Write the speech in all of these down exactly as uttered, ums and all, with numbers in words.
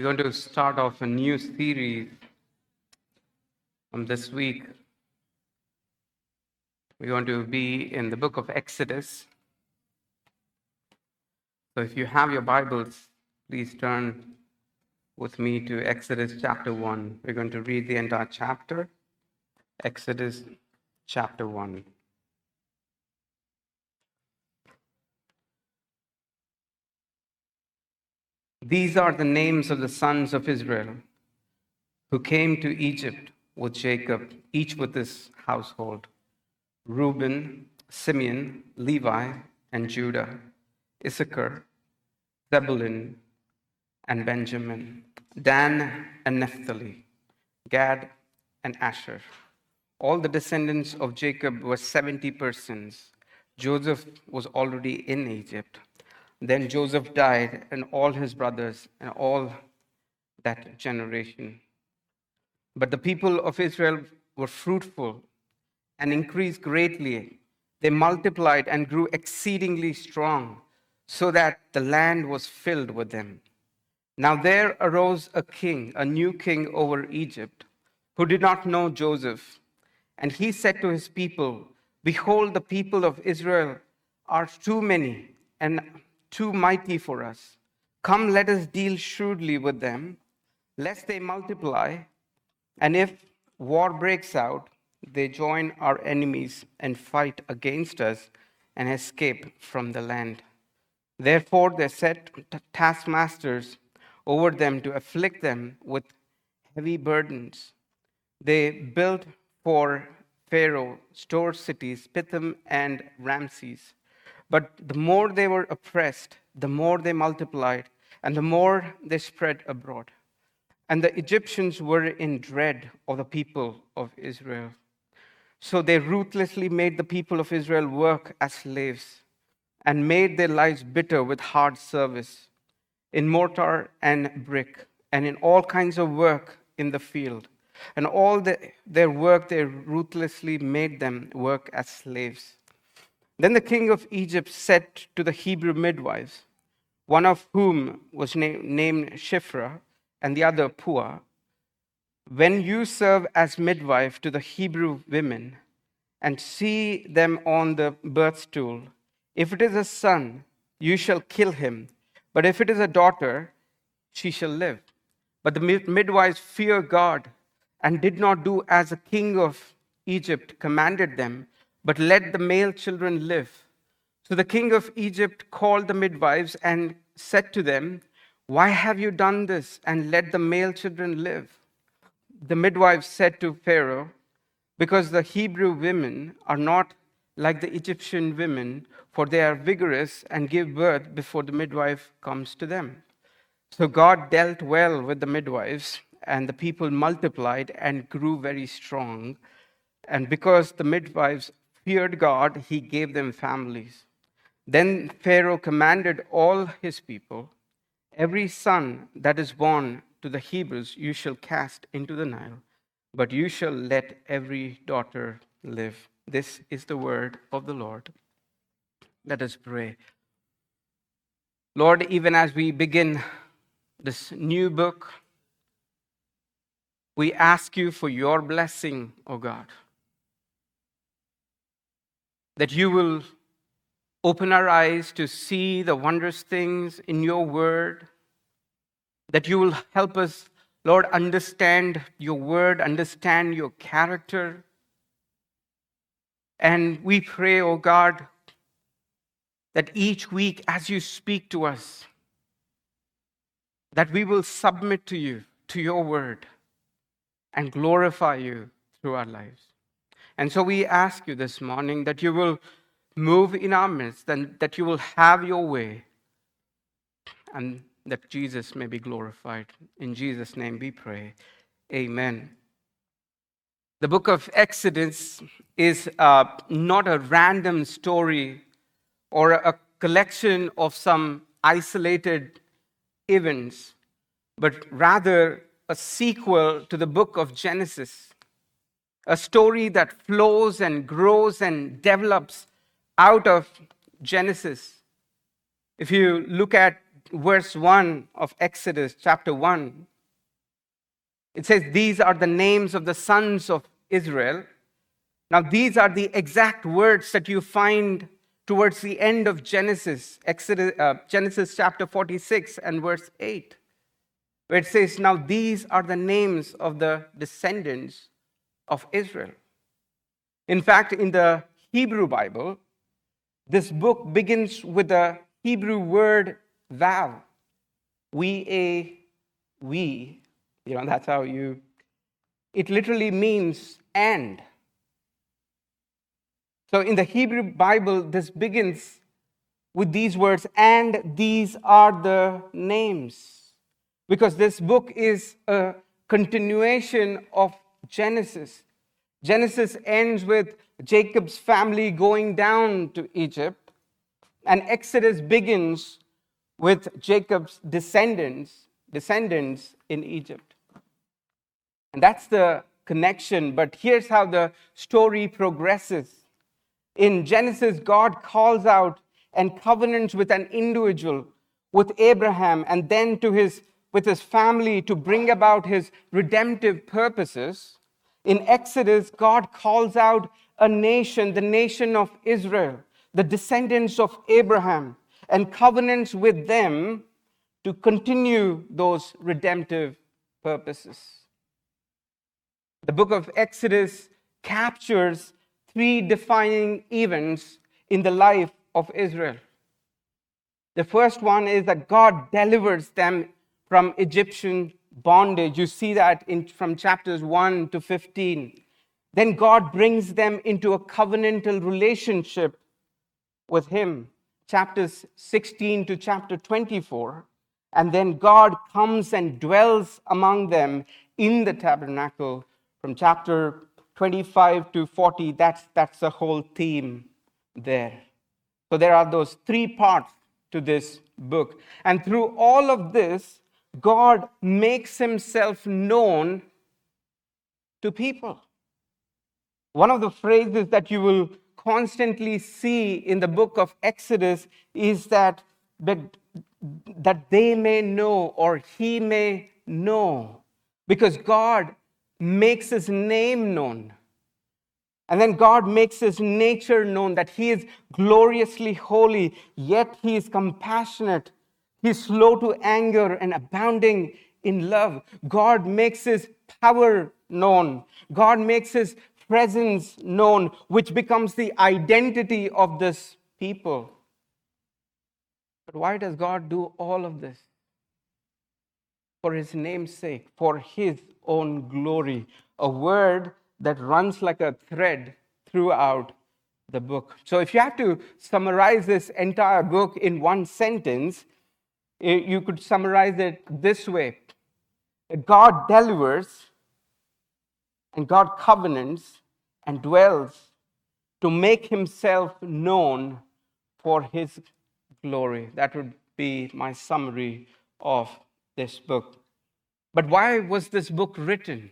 We're going to start off a new series from this week. We're going to be in the book of Exodus. So if you have your Bibles, please turn with me to Exodus chapter one. We're going to read the entire chapter. Exodus chapter one. These are the names of the sons of Israel who came to Egypt with Jacob, each with his household: Reuben, Simeon, Levi, and Judah, Issachar, Zebulun, and Benjamin, Dan and Naphtali, Gad and Asher. All the descendants of Jacob were seventy persons. Joseph was already in Egypt. Then Joseph died, and all his brothers, and all that generation. But the people of Israel were fruitful and increased greatly. They multiplied and grew exceedingly strong, so that the land was filled with them. Now there arose a king, a new king over Egypt, who did not know Joseph. And he said to his people, "Behold, the people of Israel are too many and too mighty for us. Come, let us deal shrewdly with them, lest they multiply. And if war breaks out, they join our enemies and fight against us and escape from the land." Therefore they set taskmasters over them to afflict them with heavy burdens. They built for Pharaoh store cities, Pithom and Ramses. But the more they were oppressed, the more they multiplied, and the more they spread abroad. And the Egyptians were in dread of the people of Israel. So they ruthlessly made the people of Israel work as slaves and made their lives bitter with hard service in mortar and brick and in all kinds of work in the field. And all the, their work, they ruthlessly made them work as slaves. Then the king of Egypt said to the Hebrew midwives, one of whom was na- named Shiphrah and the other Puah, "When you serve as midwife to the Hebrew women and see them on the birth stool, if it is a son, you shall kill him, but if it is a daughter, she shall live." But the midwives feared God and did not do as the king of Egypt commanded them, but let the male children live. So the king of Egypt called the midwives and said to them, "Why have you done this and let the male children live?" The midwives said to Pharaoh, "Because the Hebrew women are not like the Egyptian women, for they are vigorous and give birth before the midwife comes to them." So God dealt well with the midwives, and the people multiplied and grew very strong. And because the midwives feared God, he gave them families. Then Pharaoh commanded all his people, "Every son that is born to the Hebrews you shall cast into the Nile, but you shall let every daughter live." This is the word of the Lord. Let us pray. Lord, even as we begin this new book, we ask you for your blessing, O God, that you will open our eyes to see the wondrous things in your word, that you will help us, Lord, understand your word, understand your character. And we pray, O God, that each week as you speak to us, that we will submit to you, to your word, and glorify you through our lives. And so we ask you this morning that you will move in our midst, and that you will have your way, and that Jesus may be glorified. In Jesus' name we pray. Amen. The book of Exodus is uh, not a random story or a collection of some isolated events, but rather a sequel to the book of Genesis, a story that flows and grows and develops out of Genesis. If you look at verse one of Exodus chapter one, it says, these are the names of the sons of Israel. Now, these are the exact words that you find towards the end of Genesis, Exodus, uh, Genesis chapter forty-six and verse eight, where it says, now these are the names of the descendants of Israel. In fact, in the Hebrew Bible, this book begins with the Hebrew word vav. We, a, we, you know, that's how you, it literally means and. So in the Hebrew Bible, this begins with these words, and these are the names. Because this book is a continuation of Genesis. Genesis ends with Jacob's family going down to Egypt, and Exodus begins with Jacob's descendants, descendants in Egypt. And that's the connection, but here's how the story progresses. In Genesis, God calls out and covenants with an individual, with Abraham, and then to his, with his family to bring about his redemptive purposes. In Exodus, God calls out a nation, the nation of Israel, the descendants of Abraham, and covenants with them to continue those redemptive purposes. The book of Exodus captures three defining events in the life of Israel. The first one is that God delivers them from Egyptian bondage. You see that in, from chapters one to fifteen. Then God brings them into a covenantal relationship with Him, chapters sixteen to chapter twenty-four. And then God comes and dwells among them in the tabernacle from chapter twenty-five to forty. That's, that's the whole theme there. So there are those three parts to this book. And through all of this, God makes Himself known to people. One of the phrases that you will constantly see in the book of Exodus is that, that, that they may know, or He may know, because God makes His name known. And then God makes His nature known, that He is gloriously holy, yet He is compassionate. He's slow to anger and abounding in love. God makes His power known. God makes His presence known, which becomes the identity of this people. But why does God do all of this? For His name's sake, for His own glory. A word that runs like a thread throughout the book. So if you have to summarize this entire book in one sentence, you could summarize it this way. God delivers, and God covenants and dwells to make Himself known for His glory. That would be my summary of this book. But why was this book written?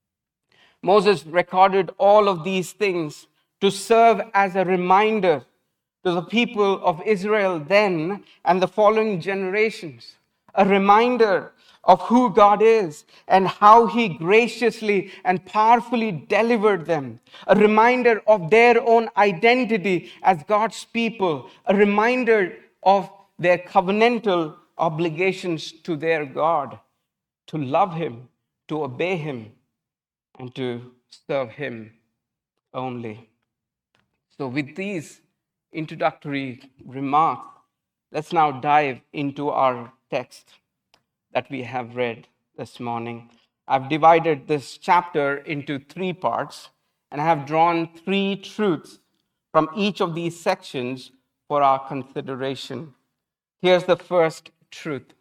Moses recorded all of these things to serve as a reminder to the people of Israel then and the following generations. A reminder of who God is and how He graciously and powerfully delivered them. A reminder of their own identity as God's people. A reminder of their covenantal obligations to their God, to love Him, to obey Him, and to serve Him only. So with these introductory remarks, let's now dive into our text that we have read this morning. I've divided this chapter into three parts, and I have drawn three truths from each of these sections for our consideration. Here's the first truth,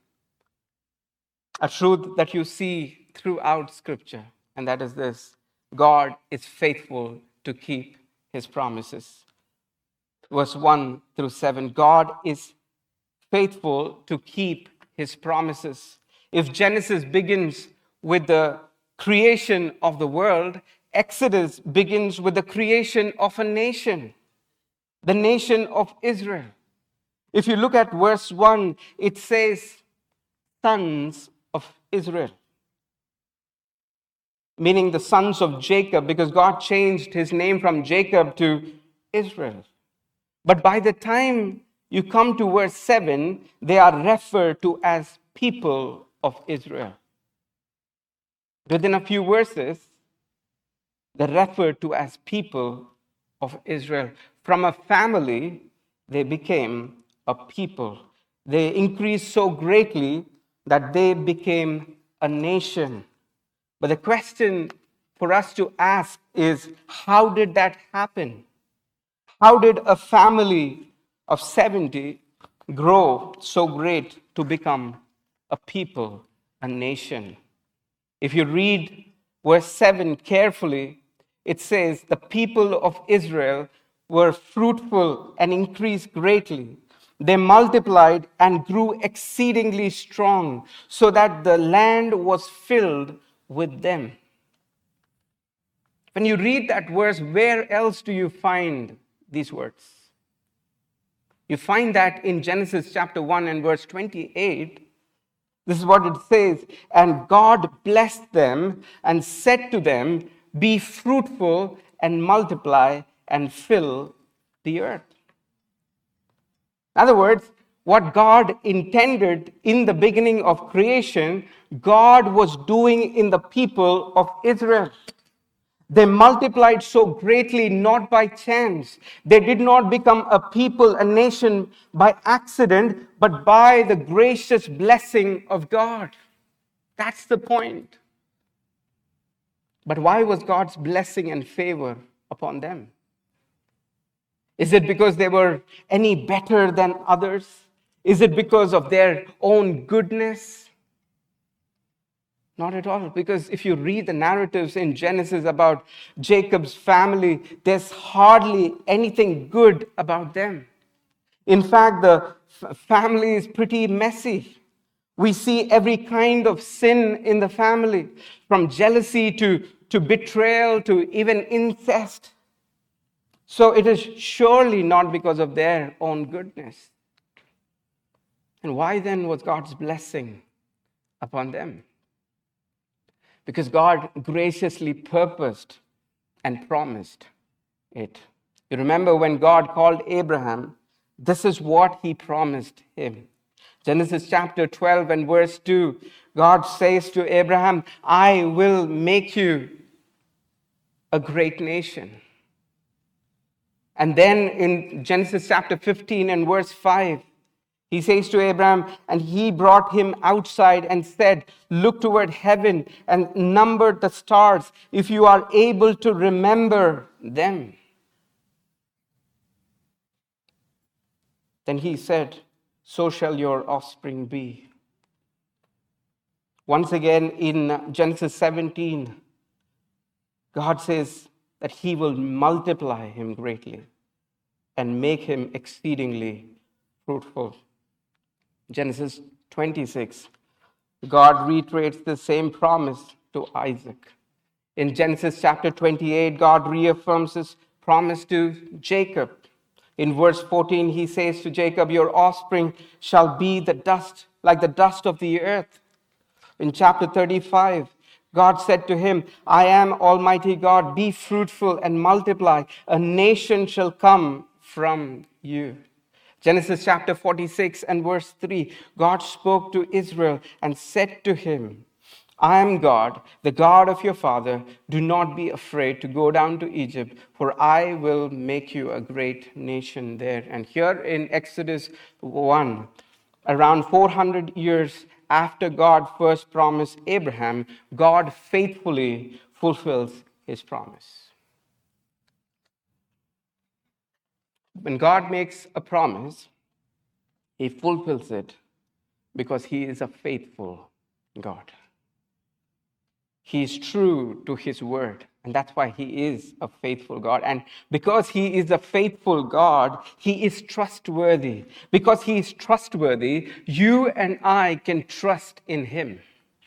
a truth that you see throughout Scripture, and that is this: God is faithful to keep His promises. Verse one through seven, God is faithful to keep His promises. If Genesis begins with the creation of the world, Exodus begins with the creation of a nation, the nation of Israel. If you look at verse one, it says, sons of Israel, meaning the sons of Jacob, because God changed his name from Jacob to Israel. But by the time you come to verse seven, they are referred to as people of Israel. Within a few verses, they're referred to as people of Israel. From a family, they became a people. They increased so greatly that they became a nation. But the question for us to ask is, how did that happen? How did a family of seventy grow so great to become a people, a nation? If you read verse seven carefully, it says, the people of Israel were fruitful and increased greatly. They multiplied and grew exceedingly strong, so that the land was filled with them. When you read that verse, where else do you find these words? You find that in Genesis chapter one and verse twenty-eight. This is what it says, and God blessed them and said to them, be fruitful and multiply and fill the earth. In other words, what God intended in the beginning of creation, God was doing in the people of Israel. They multiplied so greatly not by chance. They did not become a people, a nation by accident, but by the gracious blessing of God. That's the point. But why was God's blessing and favor upon them? Is it because they were any better than others? Is it because of their own goodness? Not at all, because if you read the narratives in Genesis about Jacob's family, there's hardly anything good about them. In fact, the f- family is pretty messy. We see every kind of sin in the family, from jealousy to, to betrayal to even incest. So it is surely not because of their own goodness. And why then was God's blessing upon them? Because God graciously purposed and promised it. You remember when God called Abraham, this is what he promised him. Genesis chapter twelve and verse two, God says to Abraham, I will make you a great nation. And then in Genesis chapter fifteen and verse five, he says to Abraham, and he brought him outside and said, look toward heaven and number the stars, if you are able to remember them. Then he said, so shall your offspring be. Once again in Genesis seventeen, God says that he will multiply him greatly and make him exceedingly fruitful. Genesis twenty-six, God reiterates the same promise to Isaac. In Genesis chapter twenty-eight, God reaffirms his promise to Jacob. In verse fourteen, he says to Jacob, your offspring shall be the dust, like the dust of the earth. In chapter thirty-five, God said to him, I am Almighty God, be fruitful and multiply. A nation shall come from you. Genesis chapter forty-six and verse three, God spoke to Israel and said to him, I am God, the God of your father. Do not be afraid to go down to Egypt, for I will make you a great nation there. And here in Exodus one, around four hundred years after God first promised Abraham, God faithfully fulfills his promise. When God makes a promise, he fulfills it because he is a faithful God. He is true to his word, and that's why he is a faithful God. And because he is a faithful God, he is trustworthy. Because he is trustworthy, you and I can trust in him.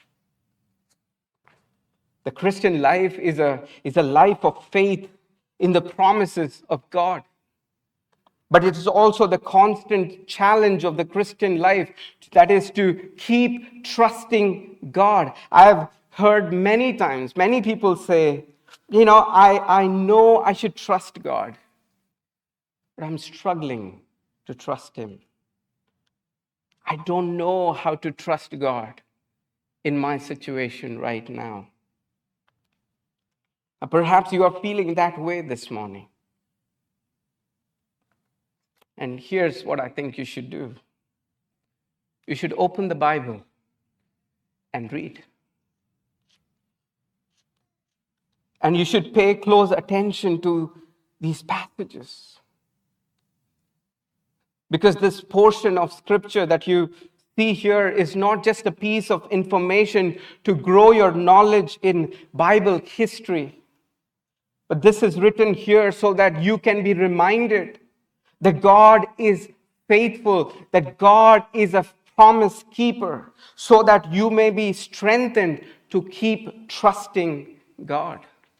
The Christian life is a, is a life of faith in the promises of God. But it is also the constant challenge of the Christian life, that is to keep trusting God. I have heard many times, many people say, you know, I, I know I should trust God, but I'm struggling to trust Him. I don't know how to trust God in my situation right now. And perhaps you are feeling that way this morning. And here's what I think you should do. You should open the Bible and read. And you should pay close attention to these passages. Because this portion of scripture that you see here is not just a piece of information to grow your knowledge in Bible history, but this is written here so that you can be reminded that God is faithful, that God is a promise keeper, so that you may be strengthened to keep trusting God.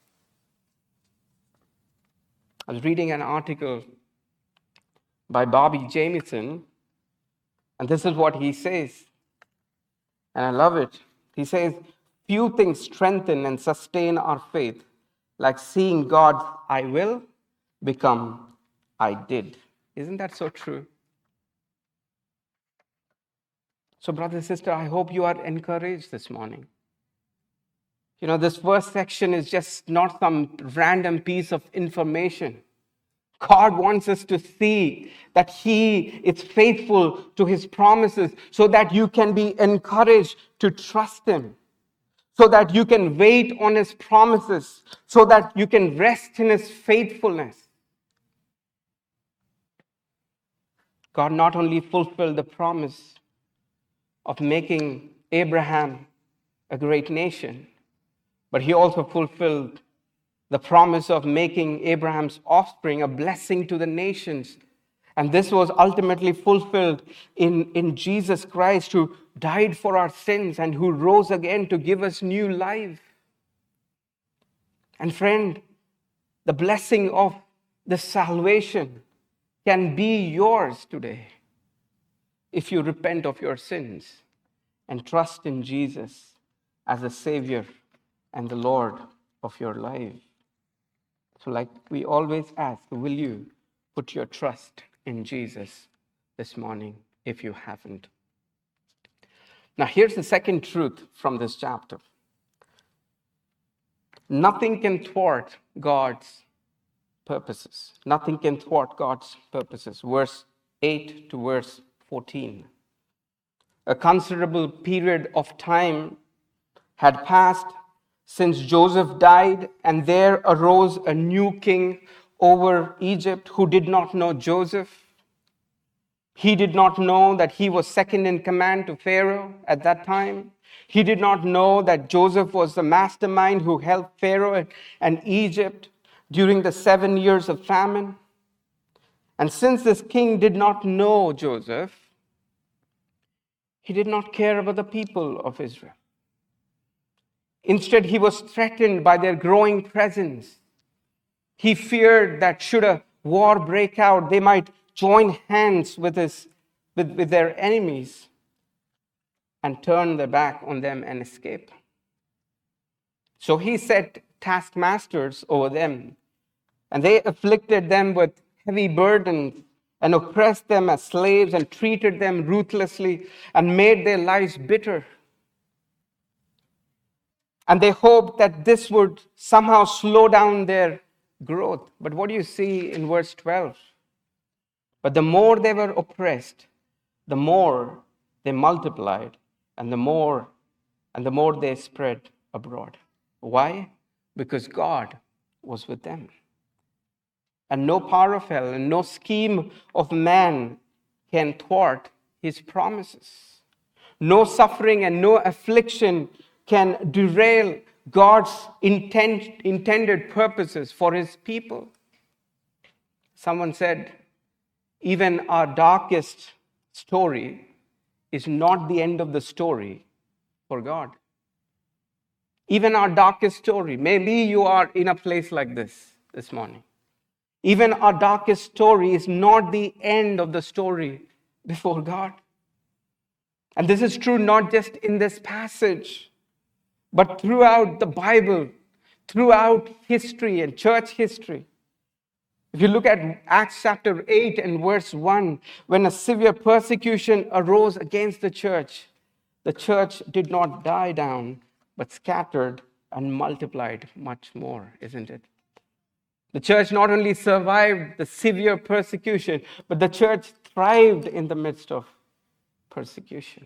I was reading an article by Bobby Jamieson, and this is what he says, and I love it. He says, few things strengthen and sustain our faith like seeing God's I will become I did. Isn't that so true? So, brother and sister, I hope you are encouraged this morning. You know, this first section is just not some random piece of information. God wants us to see that He is faithful to His promises so that you can be encouraged to trust Him, so that you can wait on His promises, so that you can rest in His faithfulness. God not only fulfilled the promise of making Abraham a great nation, but He also fulfilled the promise of making Abraham's offspring a blessing to the nations. And this was ultimately fulfilled in, in Jesus Christ, who died for our sins and who rose again to give us new life. And friend, the blessing of the salvation can be yours today if you repent of your sins and trust in Jesus as the Savior and the Lord of your life. So like we always ask, will you put your trust in Jesus this morning if you haven't? Now here's the second truth from this chapter. Nothing can thwart God's purposes. Nothing can thwart God's purposes. Verse eight to verse fourteen. A considerable period of time had passed since Joseph died, and there arose a new king over Egypt who did not know Joseph. He did not know that he was second in command to Pharaoh at that time. He did not know that Joseph was the mastermind who helped Pharaoh and Egypt during the seven years of famine. And since this king did not know Joseph, he did not care about the people of Israel. Instead, he was threatened by their growing presence. He feared that should a war break out, they might join hands with, his, with, with their enemies and turn their back on them and escape. So he set taskmasters over them, and they afflicted them with heavy burdens and oppressed them as slaves and treated them ruthlessly and made their lives bitter. And they hoped that this would somehow slow down their growth. But what do you see in verse twelve? But the more they were oppressed, the more they multiplied, and the more and the more they spread abroad. Why? Because God was with them. And no power of hell and no scheme of man can thwart His promises. No suffering and no affliction can derail God's intent, intended purposes for His people. Someone said, even our darkest story is not the end of the story for God. Even our darkest story, maybe you are in a place like this this morning. Even our darkest story is not the end of the story before God. And this is true not just in this passage, but throughout the Bible, throughout history and church history. If you look at Acts chapter eight and verse one, when a severe persecution arose against the church, the church did not die down, but scattered and multiplied much more, isn't it? The church not only survived the severe persecution, but the church thrived in the midst of persecution.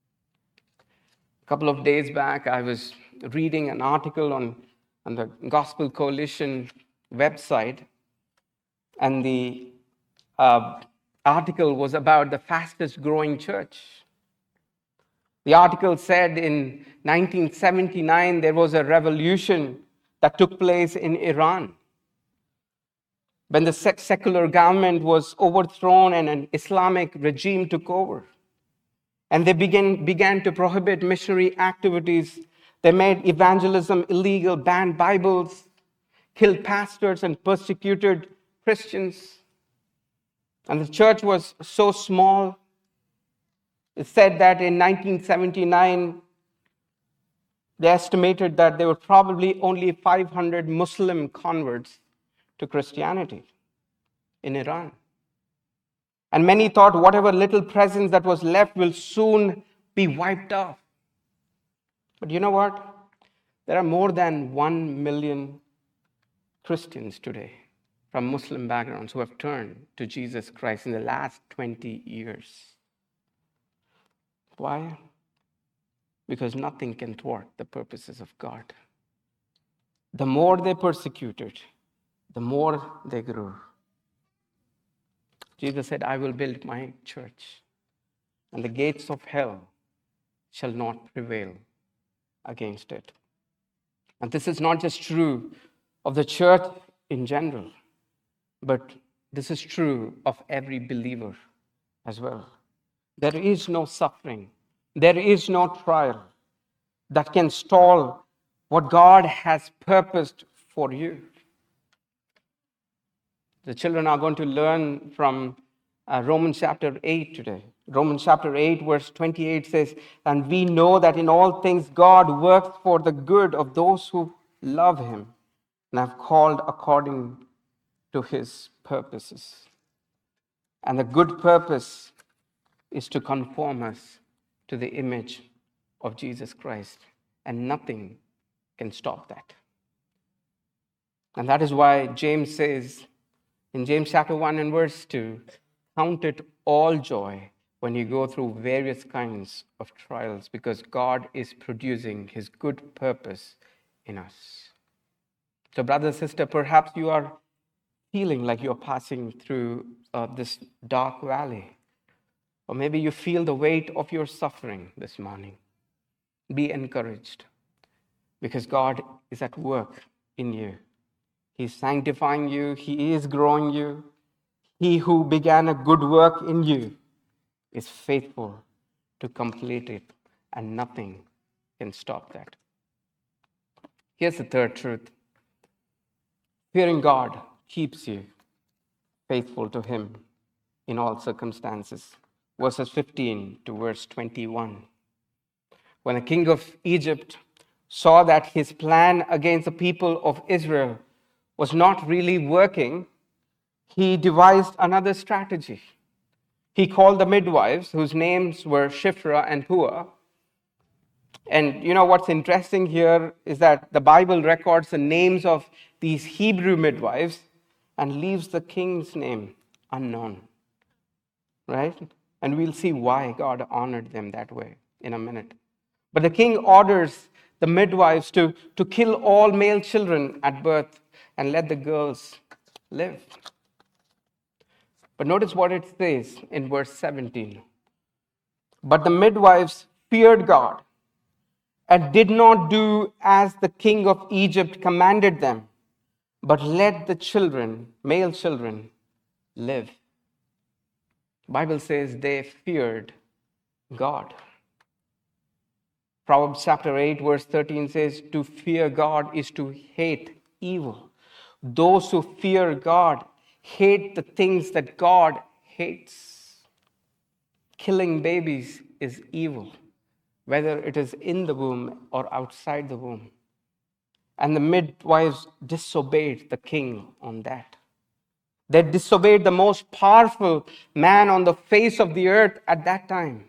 A couple of days back, I was reading an article on, on the Gospel Coalition website, and the uh, article was about the fastest growing church. The article said in nineteen seventy-nine, there was a revolution that took place in Iran. When the secular government was overthrown and an Islamic regime took over. And they began, began to prohibit missionary activities. They made evangelism illegal, banned Bibles, killed pastors, and persecuted Christians. And the church was so small. It said that in nineteen seventy-nine, they estimated that there were probably only five hundred Muslim converts to Christianity in Iran. And many thought whatever little presence that was left will soon be wiped off. But you know what? There are more than one million Christians today from Muslim backgrounds who have turned to Jesus Christ in the last twenty years. Why? Because nothing can thwart the purposes of God. The more they persecuted, the more they grew. Jesus said, I will build my church, and the gates of hell shall not prevail against it. And this is not just true of the church in general, but this is true of every believer as well. There is no suffering, there is no trial that can stall what God has purposed for you. The children are going to learn from uh, Romans chapter eight today. Romans chapter eight, verse twenty-eight says, and we know that in all things God works for the good of those who love him and have called according to his purposes. And the good purpose is to conform us to the image of Jesus Christ. And nothing can stop that. And that is why James says in James chapter one and verse two, count it all joy when you go through various kinds of trials, because God is producing his good purpose in us. So brother, sister, perhaps you are feeling like you're passing through uh, this dark valley. Or maybe you feel the weight of your suffering this morning. Be encouraged, because God is at work in you. He's sanctifying you. He is growing you. He who began a good work in you is faithful to complete it, and nothing can stop that. Here's the third truth. Fearing God keeps you faithful to him in all circumstances. Verses fifteen to verse twenty-one. When the king of Egypt saw that his plan against the people of Israel was not really working, he devised another strategy. He called the midwives, whose names were Shiphrah and Puah. And you know what's interesting here is that the Bible records the names of these Hebrew midwives and leaves the king's name unknown. Right? And we'll see why God honored them that way in a minute. But the king orders the midwives to, to kill all male children at birth and let the girls live. But notice what it says in verse seventeen. But the midwives feared God and did not do as the king of Egypt commanded them, but let the children, male children, live. The Bible says they feared God. Proverbs chapter eight, verse thirteen says, to fear God is to hate evil. Those who fear God hate the things that God hates. Killing babies is evil, whether it is in the womb or outside the womb. And the midwives disobeyed the king on that. They disobeyed the most powerful man on the face of the earth at that time.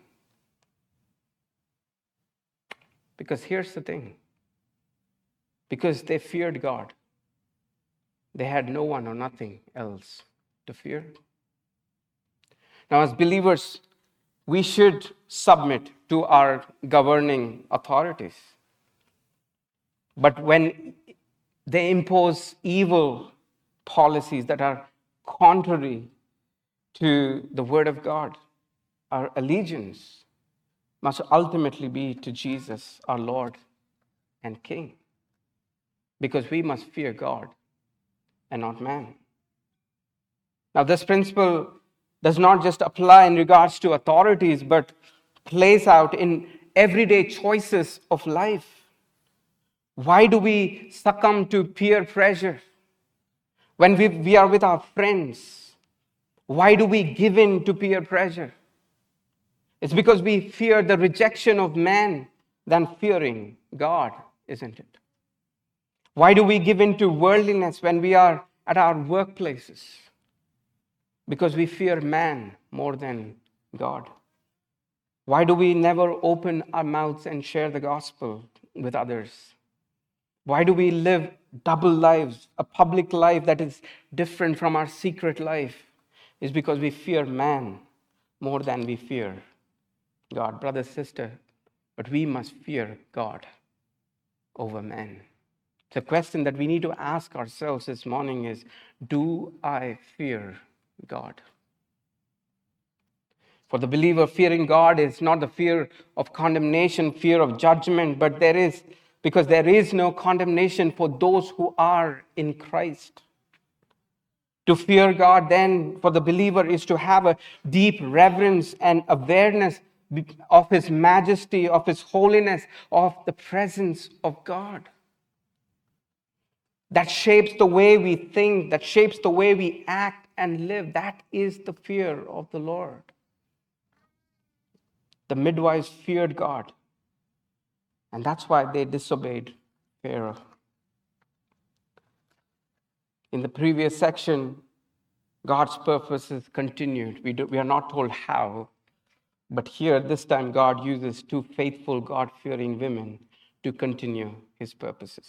Because here's the thing. Because they feared God, they had no one or nothing else to fear. Now, as believers, we should submit to our governing authorities. But when they impose evil policies that are contrary to the Word of God, our allegiance must ultimately be to Jesus, our Lord and King. Because we must fear God and not man. Now, this principle does not just apply in regards to authorities, but plays out in everyday choices of life. Why do we succumb to peer pressure when we, we are with our friends? Why do we give in to peer pressure? It's because we fear the rejection of man than fearing God, isn't it? Why do we give in to worldliness when we are at our workplaces? Because we fear man more than God. Why do we never open our mouths and share the gospel with others? Why do we live double lives, a public life that is different from our secret life? It's because we fear man more than we fear God. Brother, sister, but we must fear God over man. The question that we need to ask ourselves this morning is, do I fear God? For the believer, fearing God is not the fear of condemnation, fear of judgment, but there is, because there is no condemnation for those who are in Christ. To fear God, then, for the believer is to have a deep reverence and awareness of His majesty, of His holiness, of the presence of God. That shapes the way we think, that shapes the way we act and live. That is the fear of the Lord. The midwives feared God, and that's why they disobeyed Pharaoh. In the previous section, God's purposes continued. We, do, we are not told how, but here, this time, God uses two faithful, God-fearing women to continue His purposes.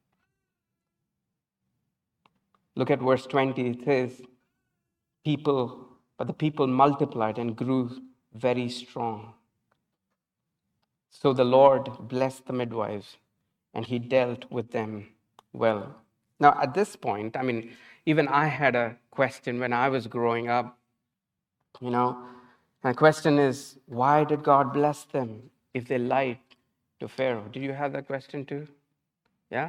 Look at verse twenty. It says, people, but the people multiplied and grew very strong. So the Lord blessed the midwives, and He dealt with them well. Now, at this point, I mean, even I had a question when I was growing up. You know, my question is, why did God bless them if they lied to Pharaoh? Did you have that question too? Yeah?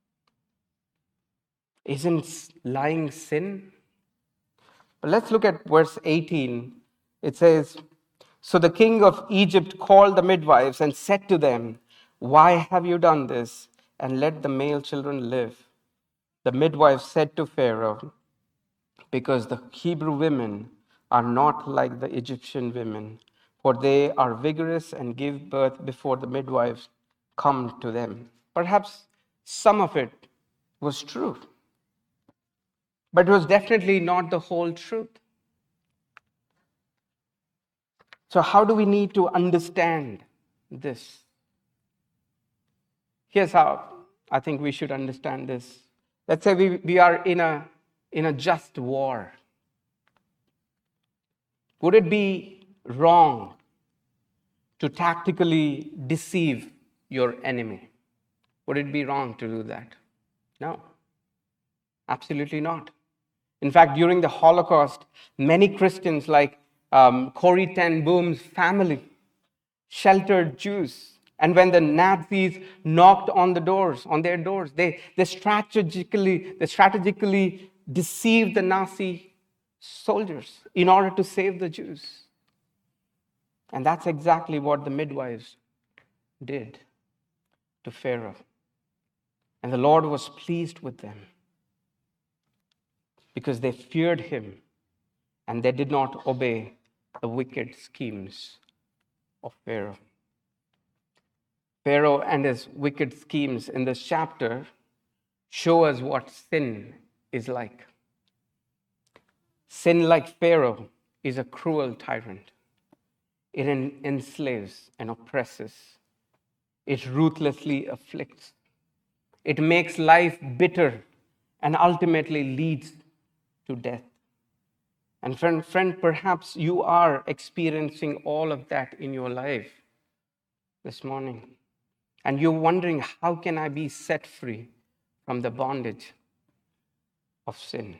Isn't lying sin? But let's look at verse eighteen. It says, so the king of Egypt called the midwives and said to them, why have you done this? And let the male children live. The midwives said to Pharaoh, because the Hebrew women are not like the Egyptian women, for they are vigorous and give birth before the midwives come to them. Perhaps some of it was true, but it was definitely not the whole truth. So how do we need to understand this? Here's how I think we should understand this. Let's say we, we are in a, in a just war. Would it be wrong to tactically deceive your enemy? Would it be wrong to do that? No, absolutely not. In fact, during the Holocaust, many Christians like um, Corrie ten Boom's family sheltered Jews. And when the Nazis knocked on the doors, on their doors, they, they strategically, they strategically deceived the Nazi soldiers in order to save the Jews. And that's exactly what the midwives did to Pharaoh. And the Lord was pleased with them. because they feared him and they did not obey the wicked schemes of Pharaoh. Pharaoh and his wicked schemes in this chapter show us what sin is like. Sin, like Pharaoh, is a cruel tyrant. It en- enslaves and oppresses. It ruthlessly afflicts. It makes life bitter and ultimately leads to death. And friend, friend, perhaps you are experiencing all of that in your life this morning. And you're wondering, how can I be set free from the bondage of sin?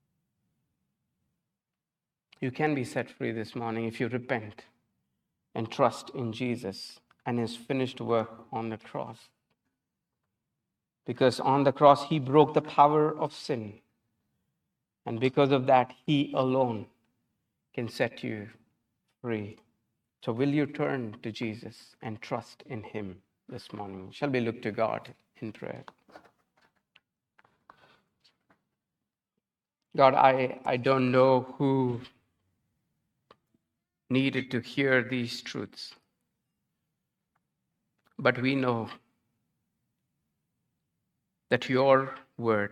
You can be set free this morning if you repent and trust in Jesus and his finished work on the cross. Because on the cross, he broke the power of sin. And because of that, he alone can set you free. So will you turn to Jesus and trust in him this morning? Shall we look to God in prayer? God, I, I don't know who needed to hear these truths, but we know that your word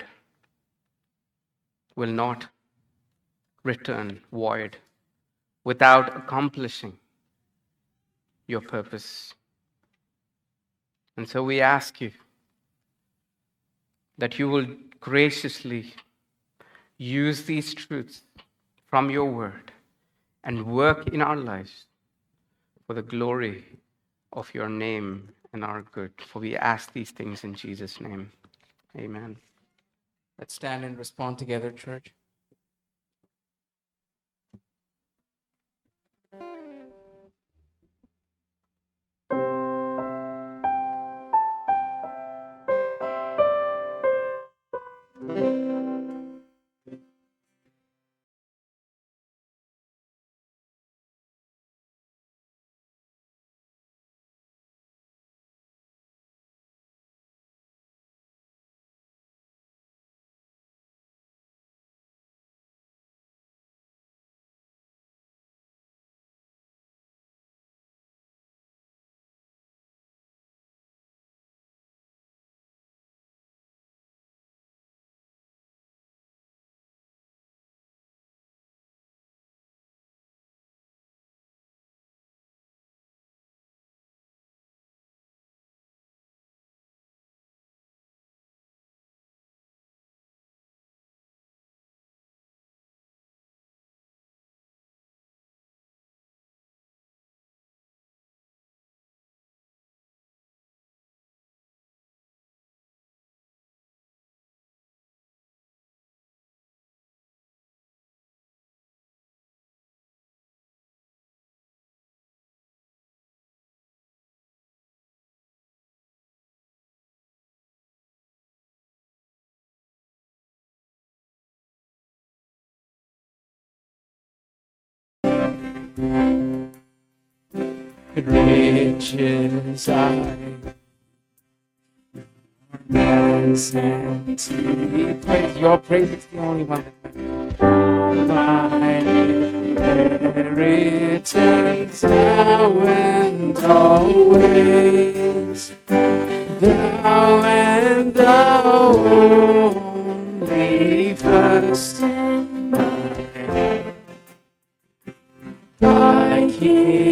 will not return void without accomplishing your purpose. And so we ask you that you will graciously use these truths from your word and work in our lives for the glory of your name and our good. For we ask these things in Jesus' name. Amen. Let's stand and respond together, church. Riches I and to praise your praise is the only one that my inheritance now and always, thou and thou only first, thy King.